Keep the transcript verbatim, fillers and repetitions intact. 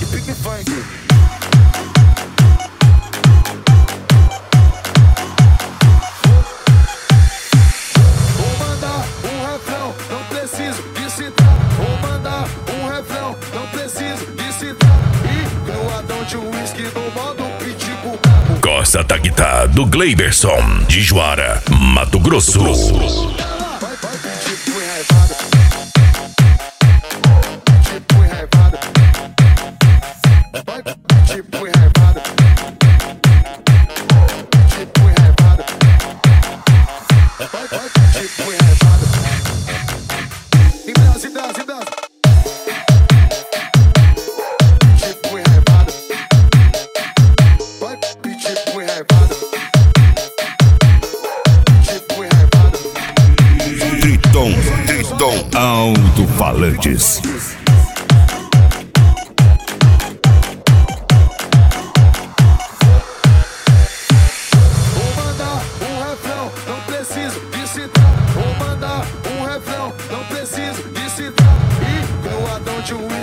pique funk. Vou mandar um refrão, não preciso de citar. Vou mandar um refrão, não preciso de citar. E no Adão de whisky no modo pitbull. Costa da Guitarra do Gleiberson, de Juara, Mato Grosso. Vai, vai pedir pro enraivado. Pedir pro enraivado. Vai pedir pro enraivado. Pedir pro enraivado. Vai, vai pedir pro enraivado. Em Brás, em Brás, em Brás. Pedir pro enraivado. Vai pedir pro enraivado. Pedir pro enraivado. Triton, Triton, alto-falantes. Vou mandar um refrão, não preciso de citar. Vou mandar um refrão, não preciso de citar. E no Adão de whisky